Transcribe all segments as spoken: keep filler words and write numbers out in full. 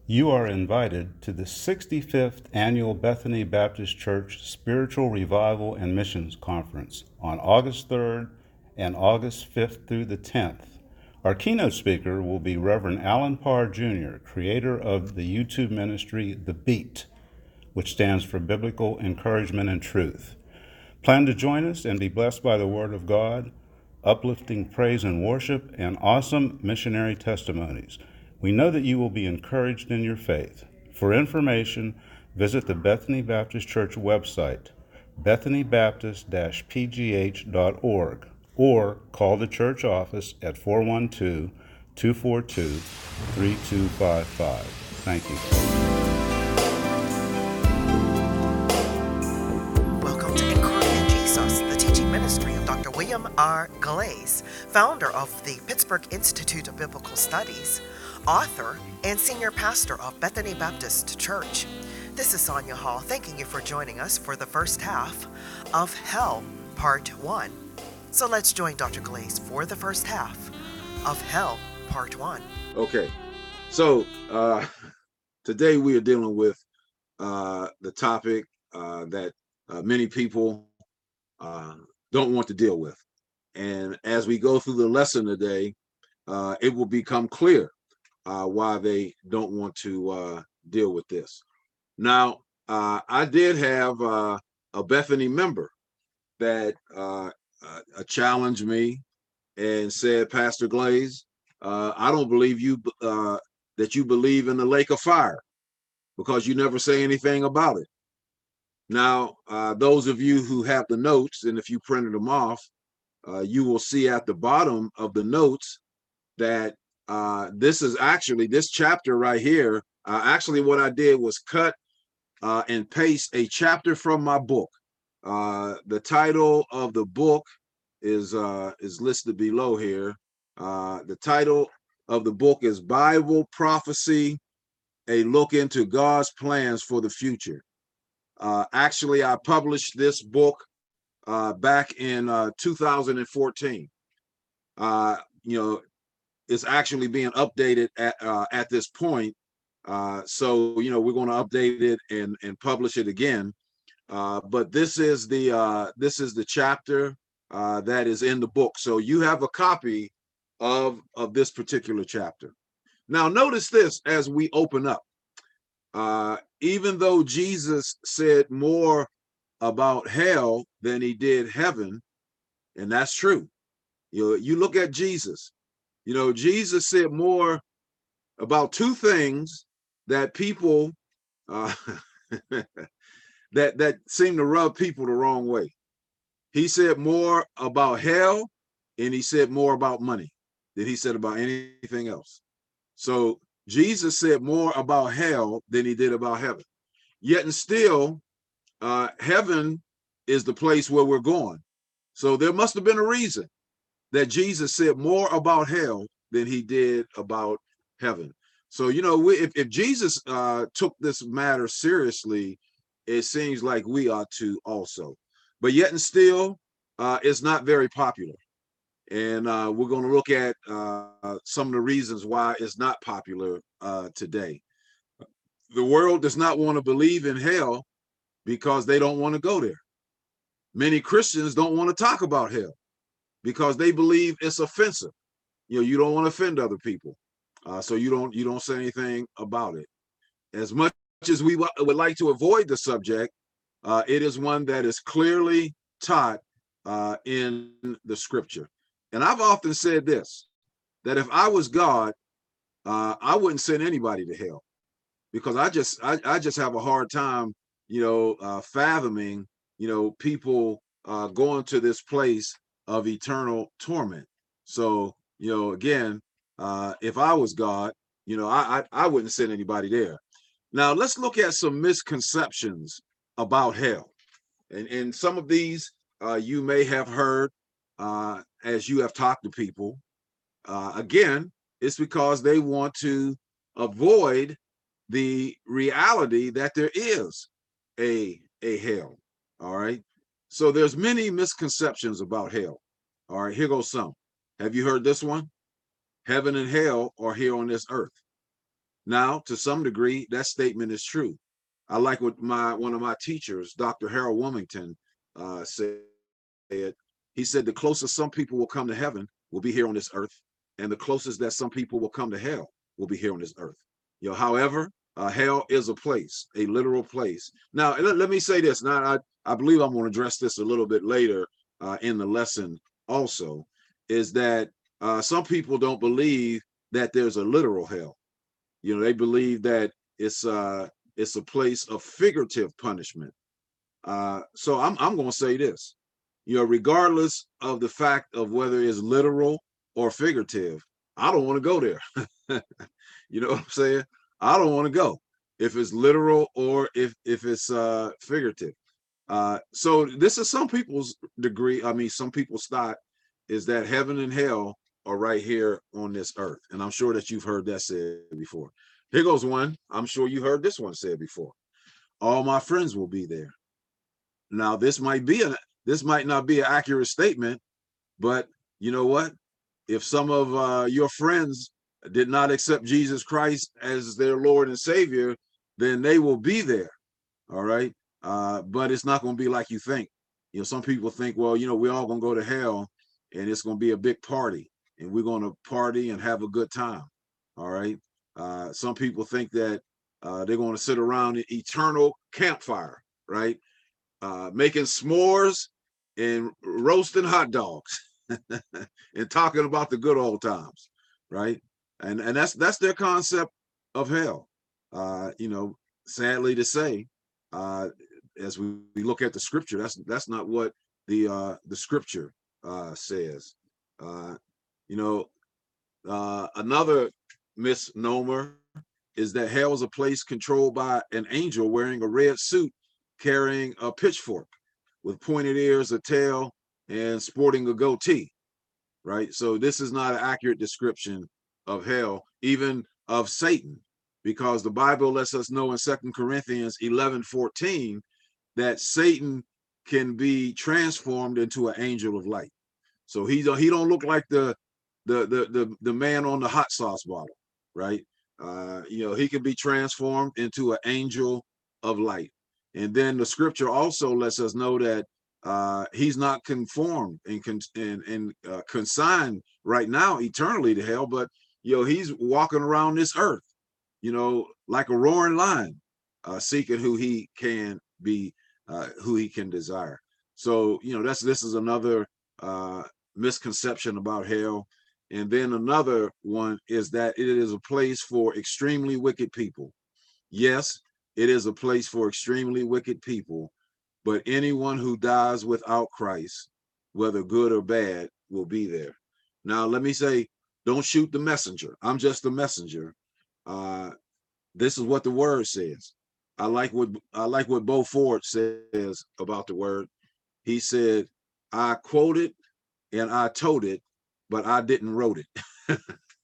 You are invited to the sixty-fifth Annual Bethany Baptist Church Spiritual Revival and Missions Conference on August third and August fifth through the tenth. Our keynote speaker will be Reverend Alan Parr Junior, creator of the YouTube ministry The Beat, which stands for Biblical Encouragement and Truth. Plan to join us and be blessed by the Word of God, uplifting praise and worship, and awesome missionary testimonies. We know that you will be encouraged in your faith. For information, visit the Bethany Baptist Church website, bethany baptist dash p g h dot org, or call the church office at four one two, two four two, three two five five. Thank you. Welcome to Encouraging Jesus, the teaching ministry of Doctor William R. Glaze, founder of the Pittsburgh Institute of Biblical Studies, author, and senior pastor of Bethany Baptist Church. This is Sonia Hall, thanking you for joining us for the first half of Hell, Part one. So let's join Doctor Glaze for the first half of Hell, Part one. Okay, so uh, today we are dealing with uh, the topic uh, that uh, many people uh, don't want to deal with. And as we go through the lesson today, uh, it will become clear uh, why they don't want to uh, deal with this. Now, uh, I did have uh, a Bethany member that uh, uh, challenged me and said, Pastor Glaze, uh, I don't believe you uh, that you believe in the lake of fire because you never say anything about it. Now, uh, those of you who have the notes, and if you printed them off, uh, you will see at the bottom of the notes that uh, this is actually, this chapter right here, uh, actually what I did was cut uh, and paste a chapter from my book. Uh, the title of the book is uh, is listed below here. Uh, the title of the book is Bible Prophecy, A Look into God's Plans for the Future. Uh, actually, I published this book uh, back in uh, two thousand fourteen. Uh, you know, it's actually being updated at uh, at this point. Uh, so, you know, we're going to update it and and publish it again. Uh, but this is the uh, this is the chapter uh, that is in the book. So you have a copy of of this particular chapter. Now, notice this as we open up. Uh, even though Jesus said more about hell than he did heaven, and that's true. You know, you look at Jesus. You know, Jesus said more about two things that people uh, that that seem to rub people the wrong way. He said more about hell, and he said more about money than he said about anything else. So Jesus said more about hell than he did about heaven. Yet and still, uh, heaven is the place where we're going. So there must have been a reason that Jesus said more about hell than he did about heaven. So, you know, we, if, if Jesus uh, took this matter seriously, it seems like we ought to also. But yet and still, uh, it's not very popular. And uh, we're going to look at uh, some of the reasons why it's not popular uh, today. The world does not want to believe in hell because they don't want to go there. Many Christians don't want to talk about hell because they believe it's offensive. You know, you don't want to offend other people, uh, so you don't you don't say anything about it. As much as we w- would like to avoid the subject, uh, it is one that is clearly taught uh, in the scripture. And I've often said this, that if I was God, uh, I wouldn't send anybody to hell because I just I, I just have a hard time, you know, uh, fathoming, you know, people uh, going to this place of eternal torment. So, you know, again, uh, if I was God, you know, I, I I wouldn't send anybody there. Now let's look at some misconceptions about hell, and and some of these uh, you may have heard uh, as you have talked to people. Uh, again, it's because they want to avoid the reality that there is a a hell. All right. So there's many misconceptions about hell. All right, here goes some. Have you heard this one? Heaven and hell are here on this earth. Now, to some degree, that statement is true. I like what my one of my teachers, Doctor Harold Wilmington, uh, said. He said the closest some people will come to heaven will be here on this earth, and the closest that some people will come to hell will be here on this earth. You know, however, uh, hell is a place, a literal place. Now, let, let me say this. Now, I, I believe I'm going to address this a little bit later uh, in the lesson also, is that uh, some people don't believe that there's a literal hell. You know, they believe that it's uh, it's a place of figurative punishment. Uh, so I'm I'm going to say this. You know, regardless of the fact of whether it's literal or figurative, I don't want to go there. You know what I'm saying? I don't want to go if it's literal or if if it's uh, figurative. Uh, so this is some people's degree. I mean, some people's thought is that heaven and hell are right here on this earth, and I'm sure that you've heard that said before. Here goes one. I'm sure you heard this one said before. All my friends will be there. Now, this might be an this might not be an accurate statement, but you know what? If some of uh, your friends did not accept Jesus Christ as their Lord and Savior, then they will be there. All right. Uh, but it's not going to be like you think. You know, some people think, well, you know, we're all going to go to hell and it's going to be a big party and we're going to party and have a good time. All right. Uh, some people think that uh, they're going to sit around an eternal campfire, right? Uh, making s'mores and roasting hot dogs and talking about the good old times, right? And and that's that's their concept of hell. Uh, you know, sadly to say, uh, as we, we look at the scripture, that's that's not what the uh, the scripture uh, says. Uh, you know, uh, another misnomer is that hell is a place controlled by an angel wearing a red suit, carrying a pitchfork with pointed ears, a tail, and sporting a goatee, right? So this is not an accurate description of hell, even of Satan, because the Bible lets us know in Second Corinthians eleven fourteen that Satan can be transformed into an angel of light. So he don't, he don't look like the, the, the, the, the man on the hot sauce bottle, right? Uh, you know, he can be transformed into an angel of light. And then the scripture also lets us know that uh, he's not conformed and con and, and uh, consigned right now eternally to hell, but you know he's walking around this earth, you know, like a roaring lion, uh, seeking who he can be, uh, who he can desire. So you know that's this is another uh, misconception about hell. And then another one is that it is a place for extremely wicked people. Yes, it is a place for extremely wicked people, but anyone who dies without Christ, whether good or bad, will be there. Now, let me say, don't shoot the messenger. I'm just the messenger. Uh, this is what the word says. I like what I like what Bo Ford says about the word. He said, I quoted and I told it, but I didn't wrote it.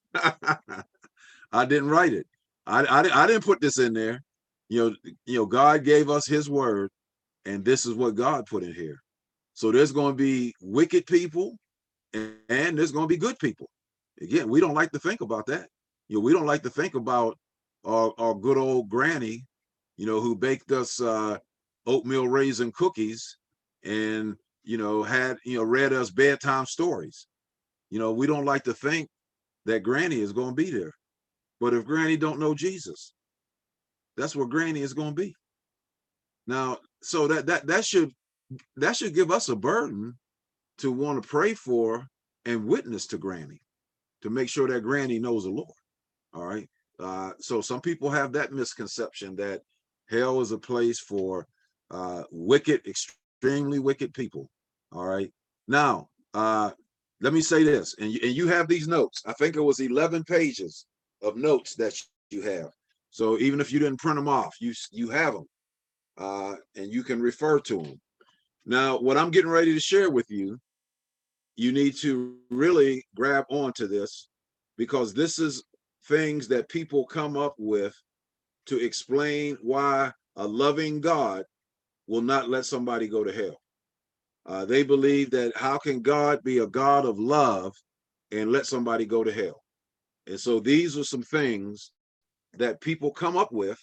I didn't write it. I, I, I didn't put this in there. You know, you know, God gave us his word, and this is what God put in here. So there's going to be wicked people and, and there's going to be good people. Again, we don't like to think about that. You know, we don't like to think about our, our good old granny, you know, who baked us uh, oatmeal raisin cookies and, you know, had, you know, read us bedtime stories. You know, we don't like to think that granny is going to be there. But if granny don't know Jesus, that's where granny is going to be. Now, so that that that should that should give us a burden to want to pray for and witness to granny, to make sure that granny knows the Lord. All right. Uh, so some people have that misconception that hell is a place for uh, wicked, extremely wicked people. All right. Now, uh, let me say this, and you, and you have these notes. I think it was eleven pages of notes that you have. So even if you didn't print them off, you you have them, uh, and you can refer to them. Now, what I'm getting ready to share with you, you need to really grab onto this, because this is things that people come up with to explain why a loving God will not let somebody go to hell. Uh, they believe that how can God be a God of love and let somebody go to hell? And so these are some things that people come up with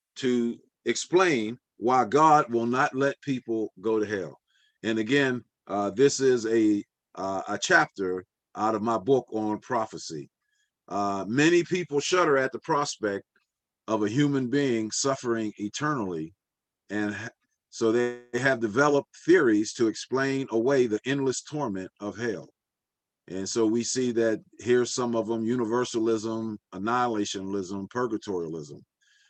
to explain why God will not let people go to hell. And again, uh, this is a uh, a chapter out of my book on prophecy. Uh, many people shudder at the prospect of a human being suffering eternally, and so they have developed theories to explain away the endless torment of hell. And so we see that here's some of them: universalism, annihilationism, purgatorialism.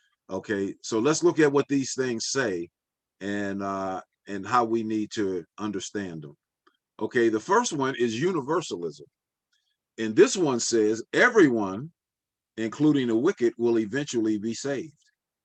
Okay, so let's look at what these things say and uh, and how we need to understand them. Okay, the first one is universalism. And this one says everyone, including the wicked, will eventually be saved.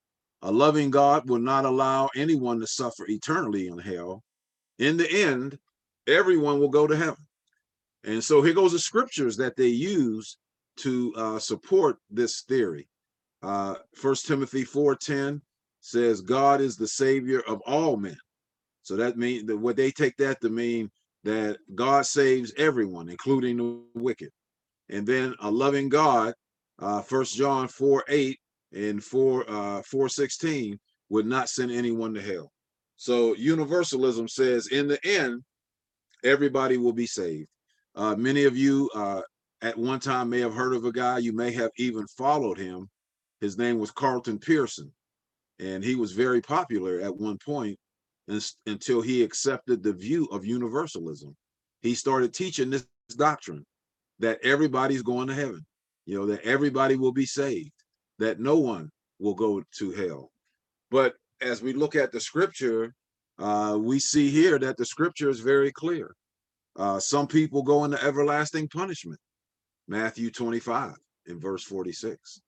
A loving God will not allow anyone to suffer eternally in hell. In the end, everyone will go to heaven. And so here goes the scriptures that they use to uh, support this theory. Uh, First Timothy four ten says God is the savior of all men. So that means that what they take that to mean that God saves everyone, including the wicked. And then a loving God, uh, First John four eight and four uh, four sixteen would not send anyone to hell. So universalism says in the end, everybody will be saved. Uh, many of you uh, at one time may have heard of a guy, you may have even followed him. His name was Carlton Pearson, and he was very popular at one point until he accepted the view of universalism. He started teaching this doctrine that everybody's going to heaven, you know, that everybody will be saved, that no one will go to hell. But as we look at the scripture, uh, we see here that the scripture is very clear. Uh, some people go into everlasting punishment. Matthew twenty-five in verse forty-six.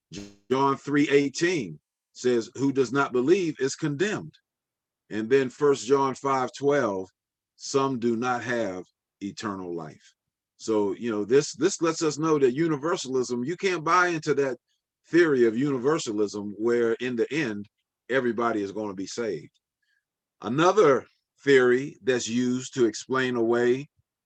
John three eighteen says, who does not believe is condemned. And then First John five twelve, some do not have eternal life. So, you know, this this lets us know that universalism, you can't buy into that theory of universalism where in the end, everybody is going to be saved. Another theory that's used to explain away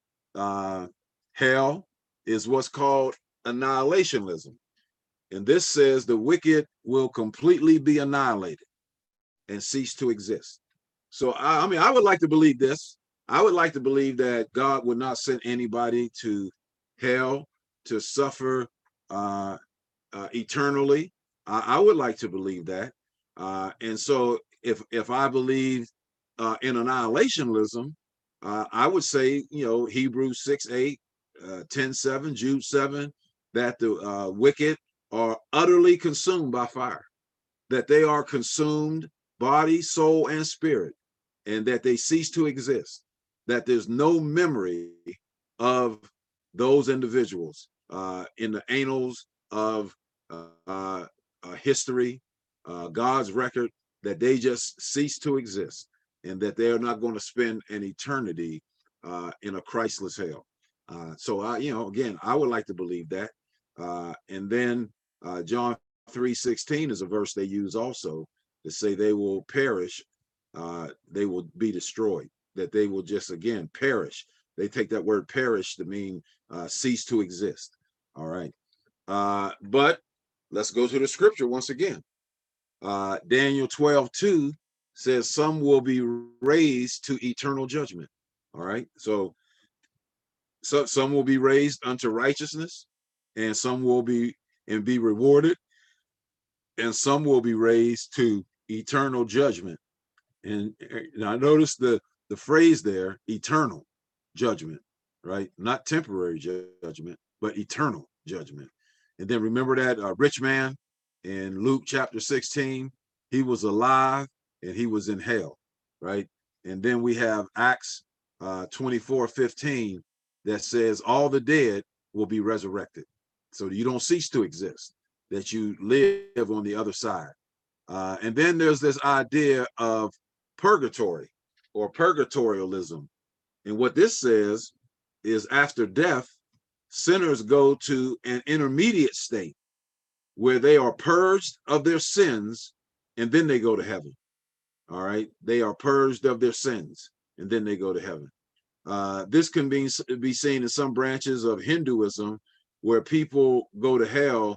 uh, hell is what's called annihilationism. And this says the wicked will completely be annihilated and cease to exist. So, I, I mean, I would like to believe this. I would like to believe that God would not send anybody to hell to suffer uh, uh, eternally. I, I would like to believe that. Uh, and so if if I believe uh, in annihilationism, uh, I would say, you know, Hebrews six eight, uh, ten seven, Jude seven, that the uh, wicked are utterly consumed by fire, that they are consumed body, soul, and spirit, and that they cease to exist, that there's no memory of those individuals uh, in the annals of uh, uh, uh, history, uh, God's record, that they just cease to exist, and that they are not going to spend an eternity uh, in a Christless hell. Uh, so, I, you know, again, I would like to believe that. Uh, and then uh, John three sixteen is a verse they use also to say they will perish, uh, they will be destroyed, that they will just, again, perish. They take that word perish to mean uh, cease to exist. All right. Uh, but let's go to the scripture once again. Uh, Daniel twelve two says some will be raised to eternal judgment. All right. So, so some will be raised unto righteousness, and some will be and be rewarded, and some will be raised to eternal judgment. And, and I noticed the the phrase there, eternal judgment, right? Not temporary judgment, but eternal judgment. And then remember that uh, rich man in Luke chapter sixteen, he was alive and he was in hell, right? And then we have Acts uh, twenty-four fifteen that says all the dead will be resurrected. So you don't cease to exist, that you live on the other side. Uh, and then there's this idea of purgatory or purgatorialism. And what this says is after death, sinners go to an intermediate state where they are purged of their sins, and then they go to heaven. All right. They are purged of their sins, and then they go to heaven. Uh, this can be, be seen in some branches of Hinduism where people go to hell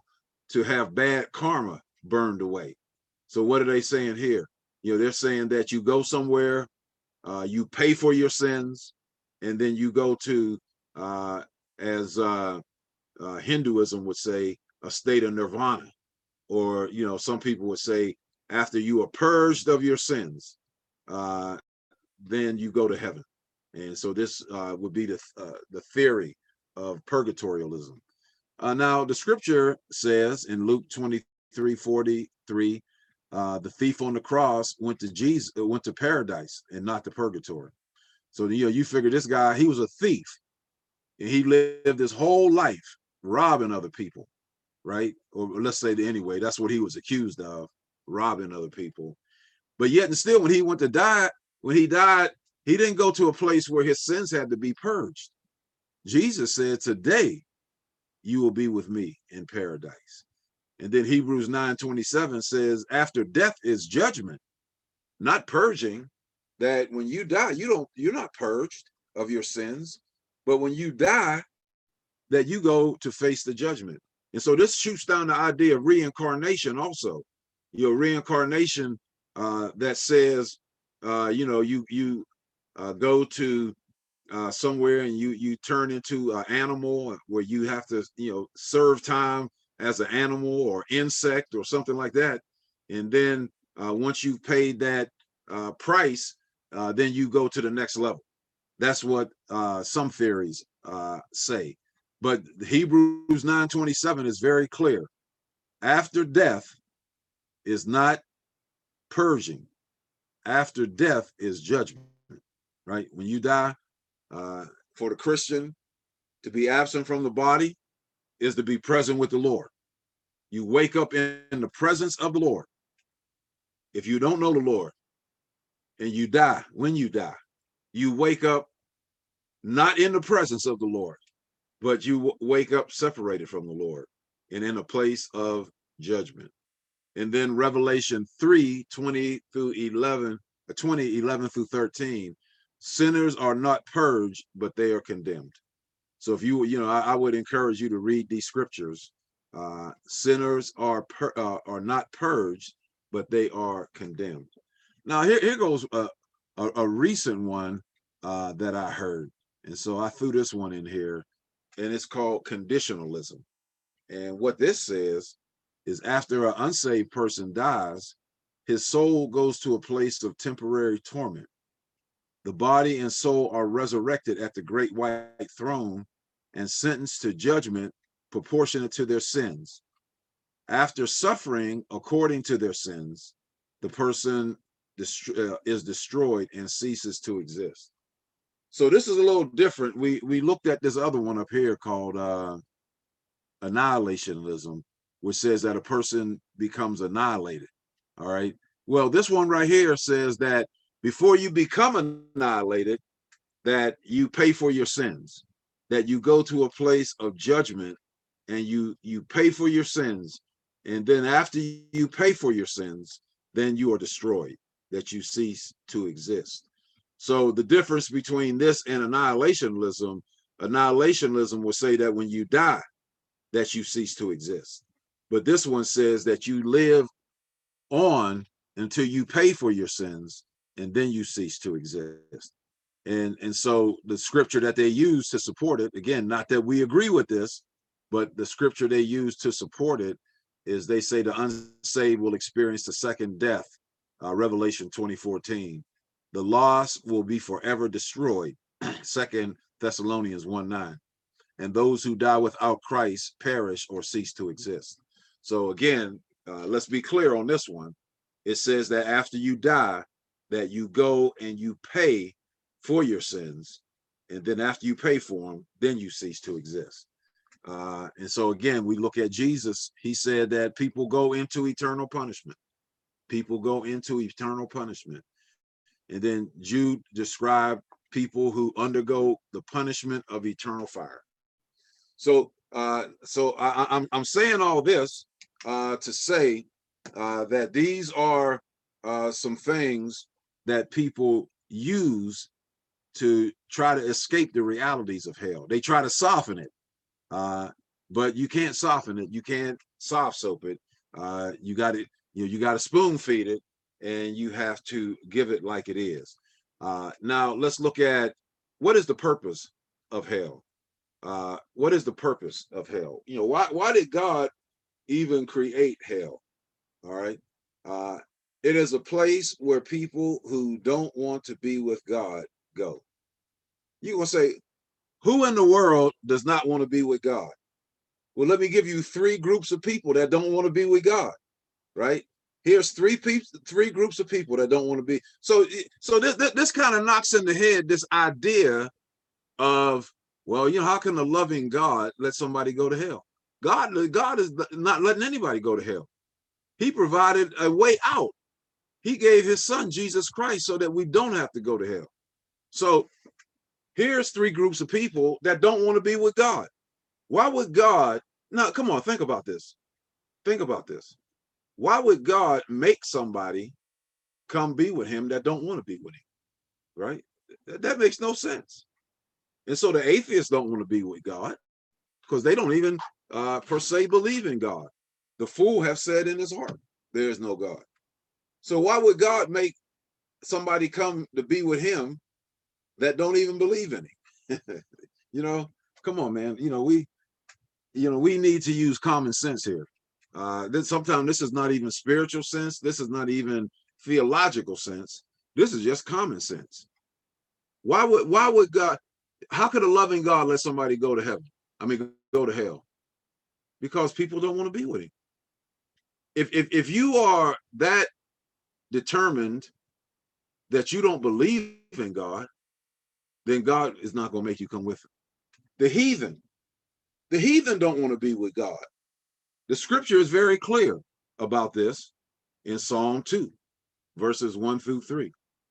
to have bad karma burned away. So what are they saying here? You know, they're saying that you go somewhere, uh, you pay for your sins, and then you go to, uh, as uh, uh, Hinduism would say, a state of nirvana. Or, you know, some people would say, after you are purged of your sins, uh, then you go to heaven. And so this uh, would be the, uh, the theory of purgatorialism. Uh, now, the scripture says in Luke twenty-three forty-three, uh, the thief on the cross went to Jesus, went to paradise and not to purgatory. So, you know, you figure this guy, he was a thief, and he lived his whole life robbing other people, right? Or let's say that anyway, that's what he was accused of, robbing other people. But yet and still, when he went to die, when he died, he didn't go to a place where his sins had to be purged. Jesus said, today you will be with me in paradise. And then Hebrews nine twenty-seven says, after death is judgment, not purging. That when you die, you don't, you're not purged of your sins, but when you die, that you go to face the judgment. And so this shoots down the idea of reincarnation also. Your reincarnation uh, that says, uh, you know, you you uh, go to uh, somewhere and you you turn into an animal where you have to, you know, serve time as an animal or insect or something like that. And then uh, once you've paid that uh, price, uh, then you go to the next level. That's what uh, some theories uh, say. But Hebrews nine twenty-seven is very clear. After death is not purging. After death is judgment, right? When you die, uh, for the Christian, to be absent from the body is to be present with the Lord. You wake up in, in the presence of the Lord. If you don't know the Lord and you die, when you die, you wake up not in the presence of the Lord, but you wake up separated from the Lord and in a place of judgment. And then Revelation three twenty through eleven, twenty, eleven through thirteen, sinners are not purged, but they are condemned. So if you, you know, I, I would encourage you to read these scriptures. Uh, sinners are per, uh, are not purged, but they are condemned. Now here, here goes a, a, a recent one uh, that I heard. And so I threw this one in here, and it's called conditionalism. And what this says is after an unsaved person dies, his soul goes to a place of temporary torment. The body and soul are resurrected at the great white throne and sentenced to judgment proportionate to their sins. After suffering according to their sins, the person dest- uh, is destroyed and ceases to exist. So this is a little different. We we looked at this other one up here called uh, annihilationism, which says that a person becomes annihilated. All right. Well, this one right here says that before you become annihilated, that you pay for your sins, that you go to a place of judgment and you you pay for your sins. And then after you pay for your sins, then you are destroyed, that you cease to exist. So the difference between this and annihilationism, annihilationism will say that when you die, that you cease to exist. But this one says that you live on until you pay for your sins, and then you cease to exist. And, and so the scripture that they use to support it, again, not that we agree with this, but the scripture they use to support it is they say the unsaved will experience the second death, uh, Revelation twenty fourteen. The lost will be forever destroyed, Second Thessalonians one nine. And those who die without Christ perish or cease to exist. So again, uh, let's be clear on this one. It says that after you die, that you go and you pay for your sins. And then after you pay for them, then you cease to exist. Uh, and so again, we look at Jesus. He said that people go into eternal punishment. People go into eternal punishment. And then Jude described people who undergo the punishment of eternal fire. So, uh, so I, I'm I'm saying all this uh, to say uh, that these are uh, some things that people use to try to escape the realities of hell. They try to soften it, uh, but you can't soften it. You can't soft soap it. Uh, you got it. You know, you got to spoon feed it, and you have to give it like it is. Uh, now let's look at what is the purpose of hell. Uh, what is the purpose of hell? You know, why why did God even create hell? All right. Uh, it is a place where people who don't want to be with God go. You're going to say, who in the world does not want to be with God? Well, let me give you three groups of people that don't want to be with God, right? Here's three people, three groups of people that don't want to be. So, so this, this, this kind of knocks in the head this idea of, well, you know, how can a loving God let somebody go to hell? God, God is not letting anybody go to hell. He provided a way out. He gave his son, Jesus Christ, so that we don't have to go to hell. So here's three groups of people that don't want to be with God. Why would God, now come on, think about this. Think about this. Why would God make somebody come be with him that don't want to be with him, right? That, that makes no sense. And so the atheists don't want to be with God because they don't even uh, per se believe in God. The fool have said in his heart, there is no God. So why would God make somebody come to be with him that don't even believe in him? You know, come on, man. You know, we, you know, we need to use common sense here. Uh, then sometimes this is not even spiritual sense. This is not even theological sense. This is just common sense. Why would, why would God, how could a loving God let somebody go to heaven? I mean, go to hell? Because people don't want to be with him. If, if, if you are that determined that you don't believe in God, then God is not going to make you come with him. The heathen, the heathen don't want to be with God. The scripture is very clear about this in Psalm two, verses one through three.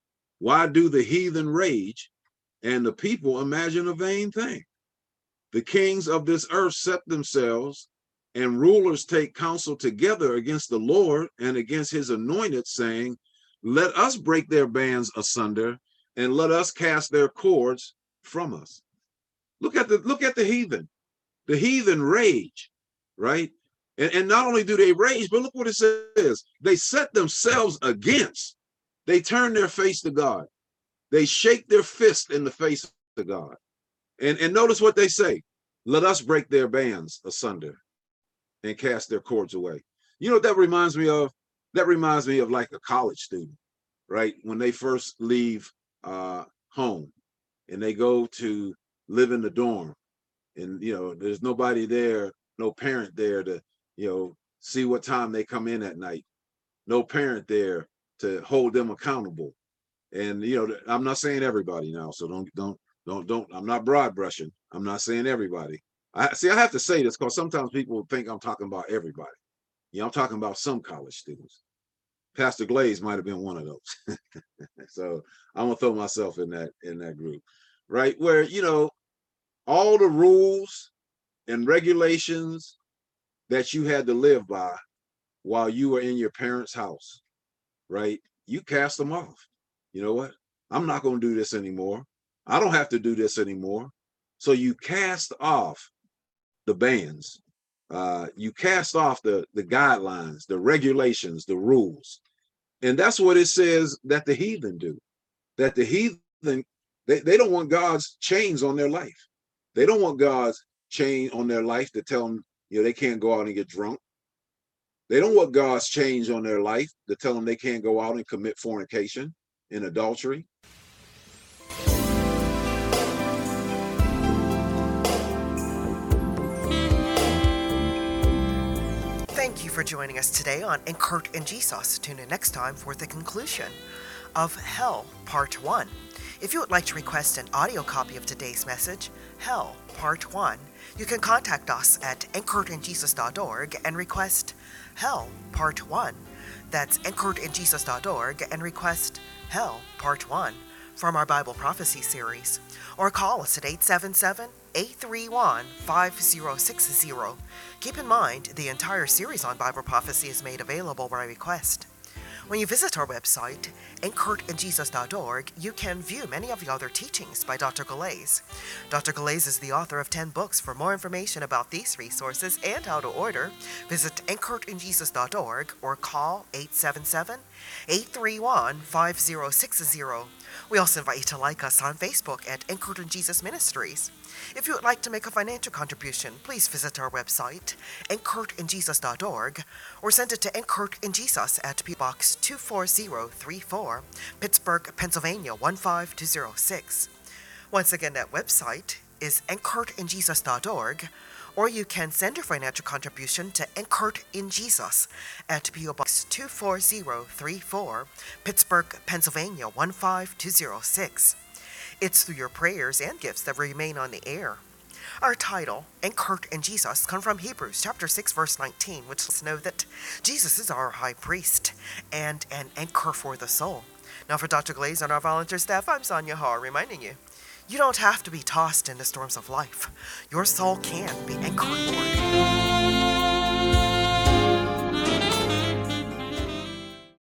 Why do the heathen rage and the people imagine a vain thing? The kings of this earth set themselves, and rulers take counsel together against the Lord and against his anointed, saying, let us break their bands asunder and let us cast their cords from us. Look at the look at the heathen. The heathen rage, right? And, and not only do they rage, but look what it says. They set themselves against. They turn their face to God. They shake their fist in the face of God. And, and notice what they say. Let us break their bands asunder and cast their cords away. You know what that reminds me of? That reminds me of like a college student, right? When they first leave uh, home and they go to live in the dorm, and, you know, there's nobody there, no parent there to, you know, see what time they come in at night. No parent there to hold them accountable. And, you know, I'm not saying everybody now, so don't, don't, don't, don't, I'm not broad brushing. I'm not saying everybody. I see, I have to say this because sometimes people think I'm talking about everybody. You know, I'm talking about some college students. Pastor Glaze might have been one of those. So I'm gonna throw myself in that in that group, right? Where, you know, all the rules and regulations that you had to live by while you were in your parents' house, right? You cast them off. You know what? I'm not gonna do this anymore. I don't have to do this anymore. So you cast off the bans. Uh, you cast off the, the guidelines, the regulations, the rules. And that's what it says that the heathen do. That the heathen, they, they don't want God's chains on their life. They don't want God's chain on their life to tell them, you know, they can't go out and get drunk. They don't want God's chains on their life to tell them they can't go out and commit fornication and adultery. Thank you for joining us today on Enkert and Jesus. Tune in next time for the conclusion of Hell, Part one. If you would like to request an audio copy of today's message, Hell, Part one, you can contact us at enkert and jesus dot org and request Hell, Part one. That's enkert and jesus dot org and request Hell, Part one from our Bible Prophecy series. Or call us at eight seven seven, eight three one, five zero six zero. Keep in mind, the entire series on Bible prophecy is made available by request. When you visit our website, anchored in jesus dot org, you can view many of the other teachings by Doctor Galais. Doctor Galais is the author of ten books. For more information about these resources and how to order, visit anchored in jesus dot org or call eight seven seven, eight three one, five zero six zero. We also invite you to like us on Facebook at Anchored in Jesus Ministries. If you would like to make a financial contribution, please visit our website, anchored in jesus dot org, or send it to Anchored in Jesus at P O Box two four zero three four, Pittsburgh, Pennsylvania one five two zero six. Once again, that website is anchored in jesus dot org, or you can send your financial contribution to Anchored in Jesus at P O Box two four zero three four, Pittsburgh, Pennsylvania one five two zero six. It's through your prayers and gifts that we remain on the air. Our title, Anchored in Jesus, comes from Hebrews chapter six, verse nineteen, which lets us know that Jesus is our high priest and an anchor for the soul. Now for Doctor Galais and our volunteer staff, I'm Sonia Haar, reminding you, you don't have to be tossed in the storms of life. Your soul can be anchored, Lord.